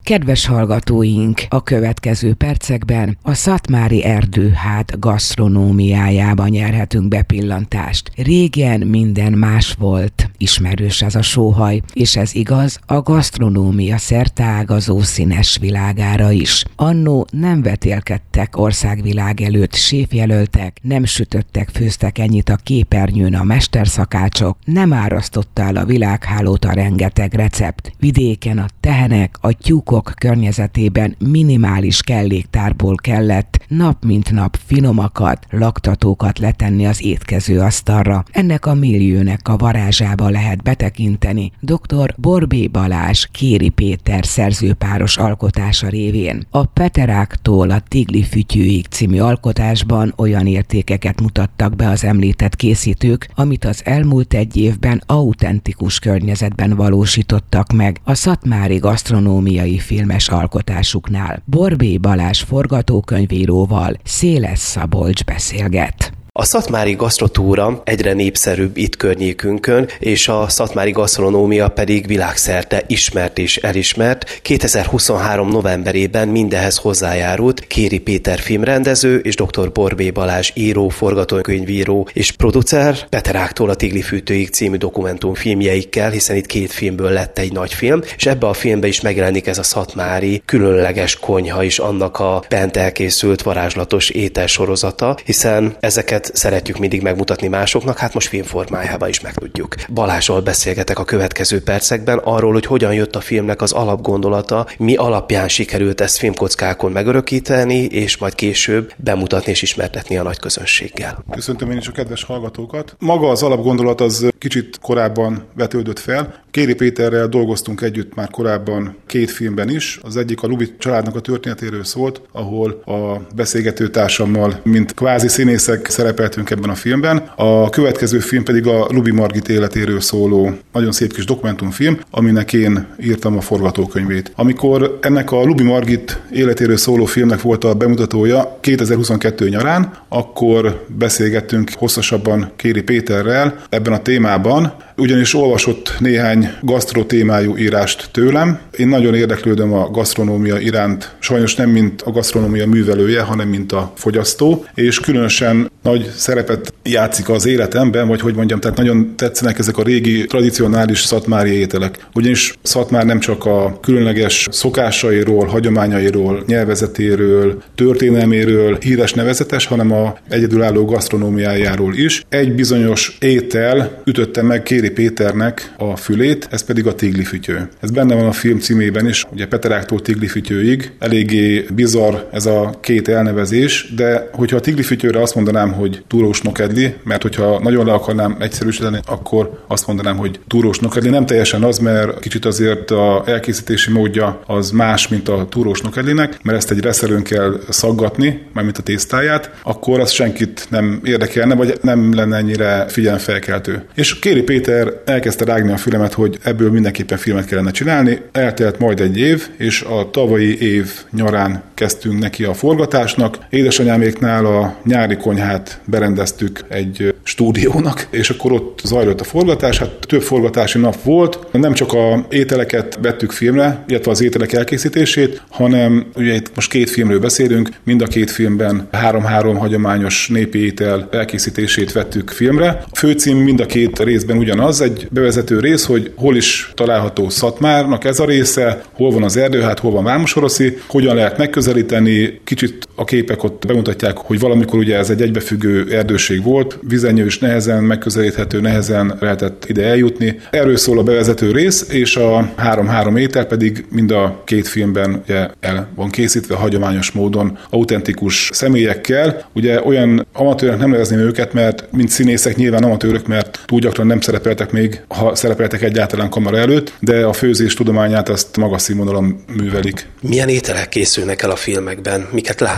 Kedves hallgatóink, a következő percekben a Szatmári Erdőház gasztronómiájába nyerhetünk bepillantást. Régen minden más volt, ismerős ez a sóhaj, és ez igaz a gasztronómia szerteágazó színes világára is. Annó nem vetélkedtek országvilág előtt séfjelöltek, nem sütöttek, főztek ennyit a képernyőn a mesterszakácsok, nem árasztotta el a világhálót a rengeteg recept. Vidéken a tehenek, a tyúkok környezetében minimális kelléktárból kellett nap mint nap finomakat, laktatókat letenni az étkező asztalra. Ennek a milliónek a varázsába lehet betekinteni dr. Borbély Balázs, Kéri Péter szerzőpáros alkotása révén. A Peteráktól a Tigli fütyőig című alkotásban olyan értékeket mutattak be az említett készítők, amit az elmúlt egy évben autentikus környezetben valósítottak meg a szatmári gasztronómiai filmes alkotásuknál. Borbély Balázs forgatókönyvíróval Széles Szabolcs beszélget. A szatmári gasztrotúra egyre népszerűbb itt környékünkön, és a szatmári gasztronómia pedig világszerte ismert és elismert. 2023. novemberében mindehez hozzájárult Kéri Péter filmrendező és dr. Borbély Balázs író, forgatókönyvíró és producer Peteráktól a Tigli fütyőig című dokumentumfilmjeikkel, hiszen itt 2 filmből lett egy nagy film, és ebbe a filmbe is megjelenik ez a szatmári különleges konyha is, annak a bent elkészült varázslatos ételsorozata, hiszen ezeket szeretjük mindig megmutatni másoknak, hát most filmformájában is megtudjuk. Balázsról beszélgetek a következő percekben arról, hogy hogyan jött a filmnek az alapgondolata, mi alapján sikerült ezt filmkockákon megörökíteni, és majd később bemutatni és ismertetni a nagy közönséggel. Köszöntöm én is a kedves hallgatókat. Maga az alapgondolat az kicsit korábban vetődött fel. Kéri Péterrel dolgoztunk együtt már korábban 2 filmben is. Az egyik a Lubi családnak a történetéről szólt, ahol a beszélgető társammal, mint kvázi színészek szerepeltünk ebben a filmben. A következő film pedig a Lubi Margit életéről szóló nagyon szép kis dokumentumfilm, aminek én írtam a forgatókönyvét. Amikor ennek a Lubi Margit életéről szóló filmnek volt a bemutatója 2022 nyarán, akkor beszélgettünk hosszasabban Kéri Péterrel ebben a témában, ugyanis olvasott néhány gasztro témájú írást tőlem. Én nagyon érdeklődöm a gasztronómia iránt, sajnos nem mint a gasztronómia művelője, hanem mint a fogyasztó, és különösen nagy szerepet játszik az életemben, vagy hogy mondjam, tehát nagyon tetszenek ezek a régi, tradicionális szatmári ételek. Ugyanis Szatmár nem csak a különleges szokásairól, hagyományairól, nyelvezetéről, történelméről híres nevezetes, hanem a egyedülálló gasztronómiájáról is. Egy bizonyos étel ütötte meg Kéri Péternek a fülét, ez pedig a Tigli fütyő. Ez benne van a film címében is, ugye Peteráktól Tigli fütyőig. Eléggé bizarr ez a 2 elnevezés, de hogyha a Tigli fütyőre azt mondanám, hogy túrós nokedli, mert hogyha nagyon le akarnám egyszerűsíteni, akkor azt mondanám, hogy túrós nokedli. Nem teljesen az, mert kicsit azért a elkészítési módja az más, mint a túrós nokedlinek, mert ezt egy reszelőn kell szaggatni, mármint a tésztáját, akkor az senkit nem érdekelne, vagy nem lenne ennyire figyelemfelkeltő. És Kéri Péter elkezdte rágni a fülemet, hogy ebből mindenképpen filmet kellene csinálni. Eltelt majd egy év, és a tavalyi év nyarán kezdtünk neki a forgatásnak. Édesanyáméknál a nyári konyhát berendeztük egy stúdiónak, és akkor ott zajlott a forgatás. Hát több forgatási nap volt. Nem csak a ételeket vettük filmre, illetve az ételek elkészítését, hanem ugye itt most 2 filmről beszélünk, mind a 2 filmben 3-3 hagyományos népi étel elkészítését vettük filmre. A főcím mind a 2 részben ugyanaz, egy bevezető rész, hogy hol is található Szatmárnak ez a része, hol van az erdőház, hol van Vámosoroszi, hogyan lehet megközelíteni, kicsit a képek ott bemutatják, hogy valamikor ugye ez egy egybefüggő erdőség volt, Vizenyő is nehezen megközelíthető, nehezen lehetett ide eljutni. Erről szól a bevezető rész, és a 3-3 étel pedig mind a 2 filmben ugye el van készítve hagyományos módon, autentikus személyekkel. Ugye olyan amatőrnek nem nevezném őket, mert mint színészek nyilván amatőrök, mert túl gyakran nem szerepeltek még, ha szerepeltek egyáltalán kamera előtt, de a főzés tudományát azt magas színvonalon művelik. Milyen ételek készülnek el a filmekben? Miket láthatunk?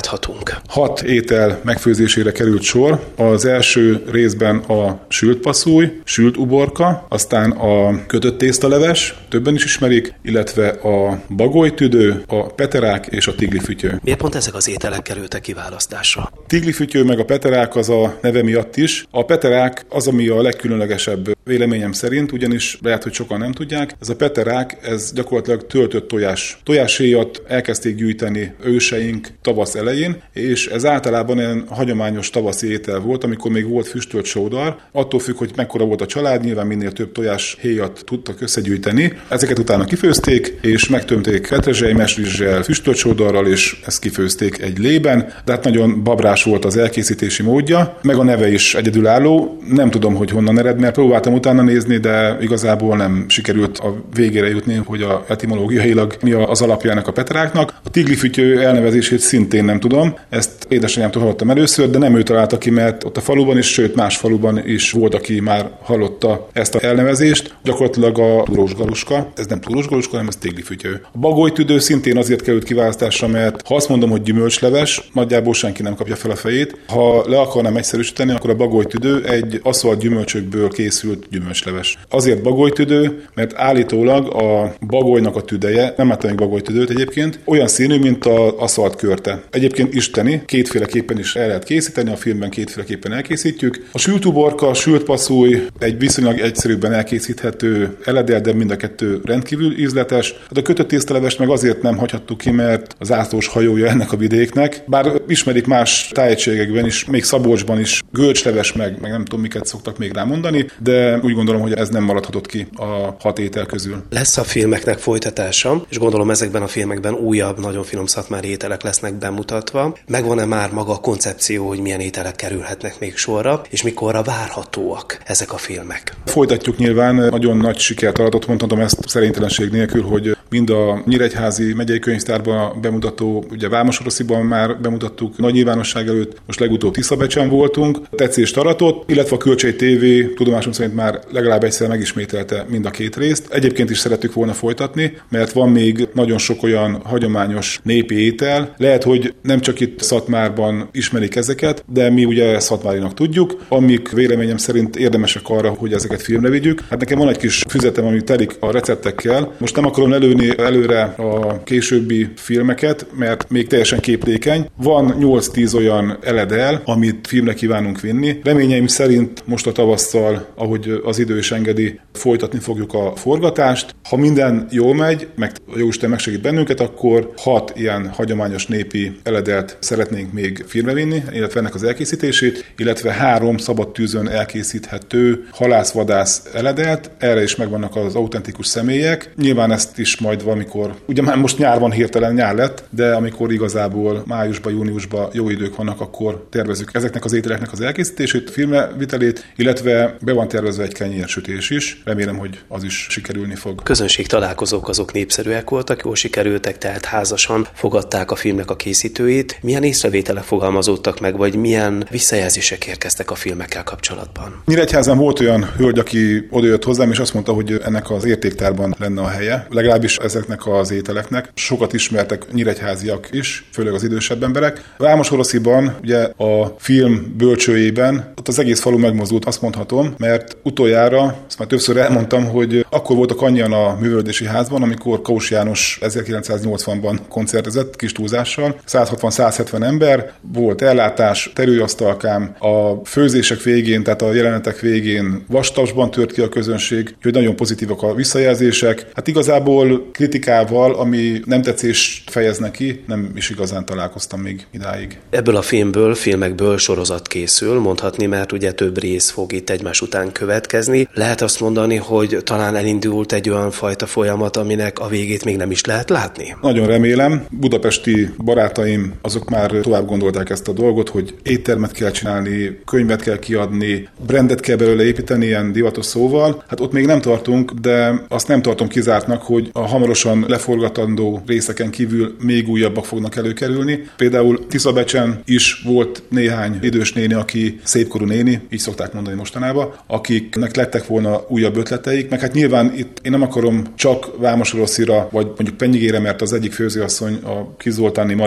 adhatunk? 6 étel megfőzésére került sor. Az első részben a sült passzúj, sült uborka, aztán a kötött tésztaleves, többen is ismerik, illetve a bagolytüdő, a peterák és a tiglifütyő. Miért pont ezek az ételek kerültek kiválasztásra? Tiglifütyő meg a peterák az a neve miatt is. A peterák az, ami a legkülönlegesebb véleményem szerint, ugyanis lehet, hogy sokan nem tudják. Ez a peterák, ez gyakorlatilag töltött tojás. Tojáshéjat elkezdték gyűjteni őseink tavasz elején, és ez általában egy hagyományos tavaszi étel volt, amikor még volt füstölt sódar. Attól függ, hogy mekkora volt a család, nyilván minél több tojáshéjat tudtak összegyűjteni. Ezeket utána kifőzték, és megtömték petrezsely, mesrizssel, füstölt sódarral, és ezt kifőzték egy lében. De hát nagyon babrás volt az elkészítési módja, meg a neve is egyedülálló. Nem tudom, hogy honnan ered, mert próbáltam utána nézni, de igazából nem sikerült a végére jutni, hogy a etimológiailag mi az alapjának a peteráknak. A tiglifütyő elnevezését szintén nem tudom. Ezt édesanyámtól hallottam először, de nem ő találta ki, mert ott a faluban is, sőt más faluban is volt, aki már hallotta ezt a elnevezést. Gyakorlatilag a túrósgaluska, ez nem túrósgaluska, hanem ez tiglifütyő. A bagolytüdő szintén azért került kiválasztásra, mert ha azt mondom, hogy gyümölcsleves, nagyjából senki nem kapja fel a fejét. Ha le akarnám egyszerűsíteni, akkor a bagolytüdő egy aszfalt gyümölcsökből készült gyümölcsleves. Azért bagolytüdő, mert állítólag a bagolynak a tüdeje, nem láttam még bagolytüdőt egyébként, olyan színű, mint az aszfalt körte. Egyébként isteni, kétféleképpen is el lehet készíteni, a filmben kétféleképpen elkészítjük. A sült uborka, a sült passzúj egy viszonylag egyszerűbben elkészíthető eledel, de mind a kettő rendkívül ízletes. A kötött tésztalevest meg azért nem hagyhattuk ki, mert az átlós hajója ennek a vidéknek. Bár ismerik más tájegységekben is, még Szabolcsban is gölcsleves, meg nem tudom miket szoktak még rámondani, de úgy gondolom, hogy ez nem maradhatott ki a 6 étel közül. Lesz a filmeknek folytatása, és gondolom ezekben a filmekben újabb, nagyon finom szatmári ételek lesznek bemutatva. Megvan-e már maga a koncepció, hogy milyen ételek kerülhetnek még sorra, és mikorra várhatóak ezek a filmek? Folytatjuk nyilván, nagyon nagy sikert aratott, mondhatom ezt szerintelenség nélkül, hogy mind a Nyíregyházi megyei könyvtárban bemutató, ugye Vámosorosziban már bemutattuk nagy nyilvánosság előtt, most legutóbb Tiszabecsen voltunk, tetszést aratott, illetve a Kölcsey TV tudomásom szerint már legalább egyszer megismételte mind a 2 részt. Egyébként is szerettük volna folytatni, mert van még nagyon sok olyan hagyományos népi étel. Lehet, hogy nem csak itt Szatmárban ismerik ezeket, de mi ugye szatmárinak tudjuk, amik véleményem szerint érdemesek arra, hogy ezeket filmre vigyük. Hát nekem van egy kis füzetem, ami telik a receptekkel. Most nem akarom lelőni előre a későbbi filmeket, mert még teljesen képlékeny. Van 8-10 olyan eledel, amit filmre kívánunk vinni. Reményeim szerint most a tavasszal, ahogy az idő is engedi, folytatni fogjuk a forgatást. Ha minden jól megy, meg Jóisten megsegít bennünket, akkor 6 ilyen hagyományos népi eledelt szeretnénk még filmre vinni, illetve ennek az elkészítését, illetve 3 szabad tűzön elkészíthető halász-vadász eledelt. Erre is megvannak az autentikus személyek. Nyilván ezt is majd valamikor, ugye már most nyár van, hirtelen nyár lett, de amikor igazából májusban, júniusban jó idők vannak, akkor tervezzük ezeknek az ételeknek az elkészítését, filmre vitelét, illetve be van tervezve egy kenyérsütés is. Remélem, hogy az is sikerülni fog. Közönség találkozók azok népszerűek voltak, jól sikerültek, tehát házasan fogadták a filmnek a készítőit. Milyen észrevételek fogalmazódtak meg, vagy milyen visszajelzések érkeztek a filmekkel kapcsolatban? Nyíregyházán volt olyan hölgy, aki odajött hozzám, és azt mondta, hogy ennek az értéktárban lenne a helye, legalábbis ezeknek az ételeknek. Sokat ismertek nyíregyháziak is, főleg az idősebb emberek. Vámosorosziban, ugye a film bölcsőjében, ott az egész falu megmozdult, azt mondhatom, mert utoljára, azt már többször elmondtam, hogy akkor voltak annyian a művelődési házban, amikor Kaus János 1980-ban koncertezett, kis túlzással. 160-170 ember, volt ellátás, terőasztalkám, a főzések végén, tehát a jelenetek végén vastapsban tört ki a közönség, hogy nagyon pozitívak a visszajelzések. Hát igazából kritikával, ami nem tetszést fejezne ki, nem is igazán találkoztam még idáig. Ebből a filmekből sorozat készül, mondhatni, mert ugye több rész fog itt egymás után következni. Lehet azt mondani, hogy talán elindult egy olyan fajta folyamat, aminek a végét még nem is lehet látni? Nagyon remélem. Budapesti barátaim azok már tovább gondolták ezt a dolgot, hogy éttermet kell csinálni, könyvet kell kiadni, brandet kell belőle építeni, ilyen divatos szóval. Hát ott még nem tartunk, de azt nem tartom kizártnak, hogy a hamarosan leforgatandó részeken kívül még újabbak fognak előkerülni. Például Tiszabecsen is volt néhány idős néni, aki szépkorú néni, így szokták mondani mostanában, akiknek lettek volna újabb ötleteik, meg hát nyilván itt én nem akarom csak Vámosoroszira, vagy mondjuk Pennyigére, mert az egyik főzőasszony, a Kis Zoltáni Marian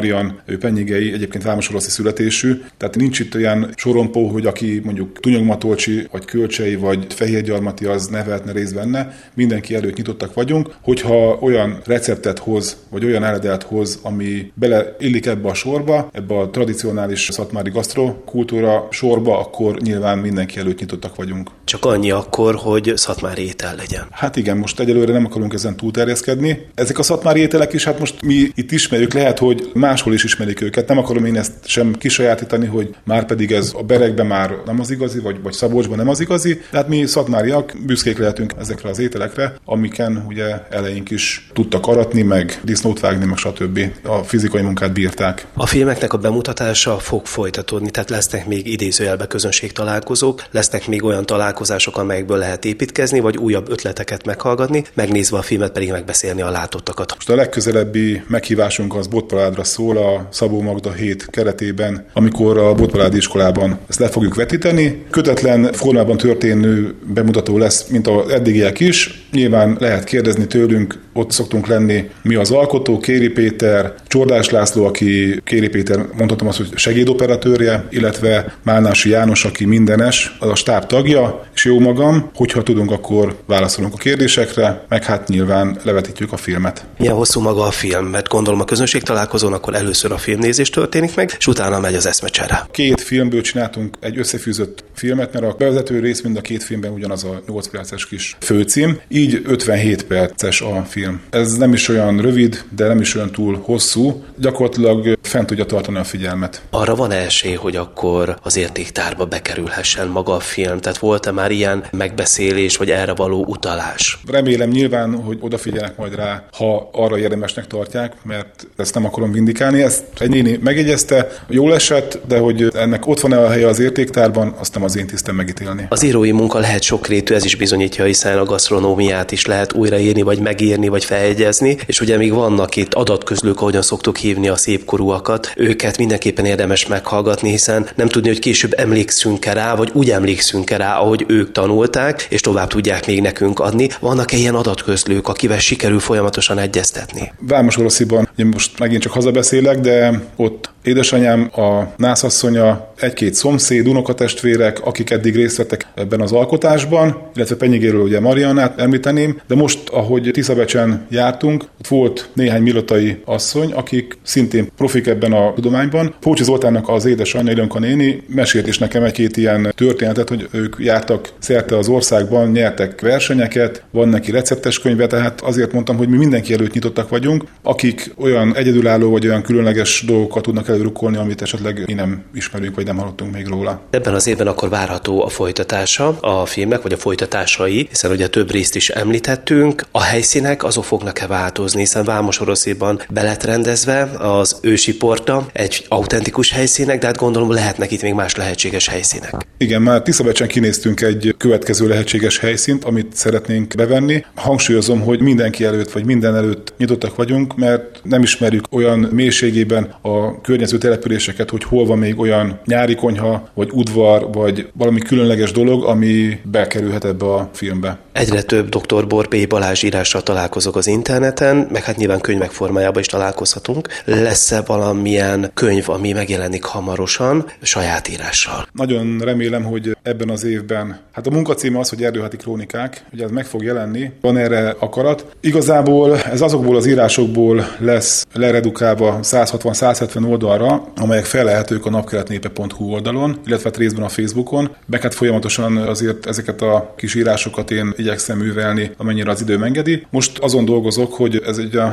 ő pennyigei, egyébként vámosoroszi születésű, tehát nincs itt olyan sorompó, hogy aki mondjuk Tunyogmatolcsi, vagy Kölcsei, vagy Fehérgyarmati, az ne vehetne részt benne. Mindenki előtt nyitottak vagyunk, hogyha olyan receptet hoz, vagy olyan eredet hoz, ami beleillik ebbe a sorba, ebbe a tradicionális szatmári gasztrokultúra sorba, akkor nyilván mindenki előtt nyitottak vagyunk. Csak annyi akkor, hogy szatmári étel legyen. Hát igen, most egyelőre nem akarunk ezen túlterjeszkedni. Ezek a szatmári ételek is, hát most mi itt ismerjük, lehet, hogy máshol is ismerik őket. Nem akarom én ezt sem kisajátítani, hogy már pedig ez a Berekben már nem az igazi, vagy Szabolcsban nem az igazi. Tehát mi szatmáriak büszkék lehetünk ezekre az ételekre, amiken ugye eleink is tudtak aratni, meg disznót vágni, meg stb. A fizikai munkát bírták. A filmeknek a bemutatása fog folytatódni, tehát lesznek még idézőjelbe közönségtalálkozók, lesznek még olyan találkozások, amelyekből lehet építkezni, vagy újabb ötleteket meghallgatni, megnézve a filmet pedig megbeszélni a látottakat. Most a legközelebbi meghívásunk az Botparádra szól a Szabó Magda hét keretében, amikor a Botparádi iskolában ezt le fogjuk vetíteni. Kötetlen formában történő bemutató lesz, mint az eddigiek is. Nyilván lehet kérdezni tőlünk, ott szoktunk lenni mi az alkotó, Kéri Péter, Csordás László, aki Kéri Péter, mondhatom azt, hogy segédoperatőrje, illetve Málnási János, aki mindenes, az a stáb tagja, és jó magam, hogyha tudunk, akkor válaszolunk a kérdésekre, meg hát nyilván levetítjük a filmet. Milyen hosszú maga a film? Mert gondolom a közönségtalálkozón akkor először a filmnézés történik meg, és utána megy az eszmecsere. 2 filmből csináltunk egy összefűzött filmet, mert a bevezető rész mind a 2 filmben ugyanaz a 8 perces kis főcím, így 57 perces a film. Ez nem is olyan rövid, de nem is olyan túl hosszú, gyakorlatilag fent tudja tartani a figyelmet. Arra van esély, hogy akkor az értéktárba bekerülhessen maga a film? Tehát volt-e már ilyen megbeszélés, vagy erre való utalás? Remélem nyilván, hogy odafigyelnek majd rá, ha arra érdemesnek tartják, mert ezt nem akarom vindikálni. Ezt egy néni megjegyezte, jól esett, de hogy ennek ott van-e a helye az értéktárban, azt nem az én tisztem megítélni. Az írói munka lehet sokrétű, ez is bizonyítja, hiszen a gasztronómiát is lehet újraírni, vagy megírni, vagy feljegyezni, és ugye még vannak itt adatközlők, ahogyan szoktuk hívni a szépkorúakat, őket mindenképpen érdemes meghallgatni, hiszen nem tudni, hogy később emlékszünk-e rá, vagy úgy emlékszünk-e rá, ahogy ők tanulták, és tovább tudják még nekünk adni. Vannak-e ilyen adatközlők, akivel sikerül folyamatosan egyeztetni? Vámosorosziban, most megint csak hazabeszélek, de ott édesanyám, a nászasszonya, 1-2 szomszéd, unokatestvérek, akik eddig részt vettek ebben az alkotásban, illetve Penyigéről ugye Mariannát említeném, de most, ahogy Tiszabecsen jártunk, ott volt néhány milotai asszony, akik szintén profik ebben a tudományban. Pócsi Zoltánnak az édesanyja, Ilonka néni mesélt is nekem 1-2 ilyen történetet, hogy ők jártak szerte az országban, nyertek versenyeket, van neki receptes könyve, tehát azért mondtam, hogy mi mindenki előtt nyitottak vagyunk, akik olyan egyedülálló vagy olyan különleges dolgokat tudnak előrukkolni, amit esetleg mi nem ismerünk, vagy nem hallottunk még róla. Ebben az évben akkor várható a folytatása a filmnek, vagy a folytatásai, hiszen ugye több részt is említettünk. A helyszínek azok fognak-e változni, hiszen Vámosorosziban be lett rendezve az ősi porta, egy autentikus helyszínek, de hát gondolom lehetnek itt még más lehetséges helyszínek. Igen, már Tiszabecsen kinéztünk egy következő lehetséges helyszínt, amit szeretnénk bevenni. Hangsúlyozom, hogy mindenki előtt, vagy minden előtt nyitottak vagyunk, mert nem ismerjük olyan mélységében a környező településeket, hogy hol van még olyan nyári konyha, vagy udvar, vagy valami különleges dolog, ami bekerülhet ebbe a filmbe. Egyre több dr. Borbély Balázs írással találkozok az interneten, meg hát nyilván könyvek formájában is találkozhatunk. Lesz-e valamilyen könyv, ami megjelenik hamarosan, saját írással? Nagyon remélem, hogy ebben az évben, hát a munkacíme az, hogy Erdőháti krónikák, ugye ez meg fog jelenni, van erre akarat. Igazából ez azokból az írásokból lesz leredukálva 160-170 oldalra, amelyek felelhetők a napkeletnépe.hu oldalon, illetve részben a Facebookon. Meg hát folyamatosan azért ezeket a kis írásokat én igyekszem művelni, amennyire az időm engedi. Most azon dolgozok, hogy ez egy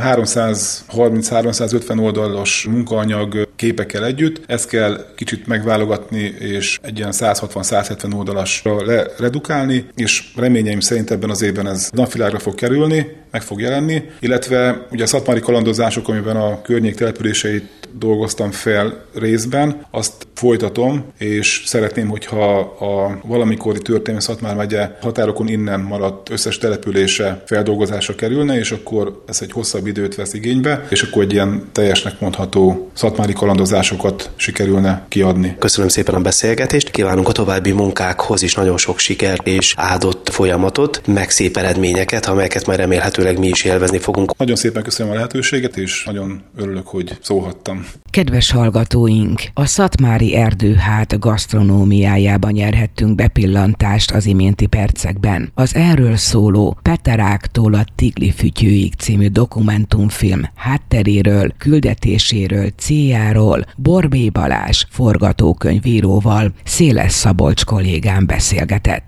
330-350 oldalas munkaanyag képekkel együtt. Ezt kell kicsit megválogatni, és egy ilyen 160-170 oldalasra leredukálni, és reményeim szerint ebben az évben ez napvilágra fog kerülni, meg fog jelenni, illetve ugye a szatmári kalandozások, amiben a környék településeit dolgoztam fel részben, azt folytatom, és szeretném, hogyha a valamikori történelmi Szatmár megye határokon innen maradt összes települése feldolgozásra kerülne, és akkor ez egy hosszabb időt vesz igénybe, és akkor egy ilyen teljesnek mondható szatmári kalandozásokat sikerülne kiadni. Köszönöm szépen a beszélgetést, kívánunk a további munkákhoz is nagyon sok sikert és áldott folyamatot, meg szép eredményeket, amelyeket majd remélhetőleg remélhetőleg mi is élvezni fogunk. Nagyon szépen köszönöm a lehetőséget, és nagyon örülök, hogy szólhattam. Kedves hallgatóink, a Szatmári Erdőhát gasztronómiájába nyerhettünk bepillantást az iménti percekben. Az erről szóló Peteráktól a Tigli-fütyőig című dokumentumfilm hátteréről, küldetéséről, céljáról Borbély Balázs forgatókönyvíróval, Széles Szabolcs kollégám beszélgetett.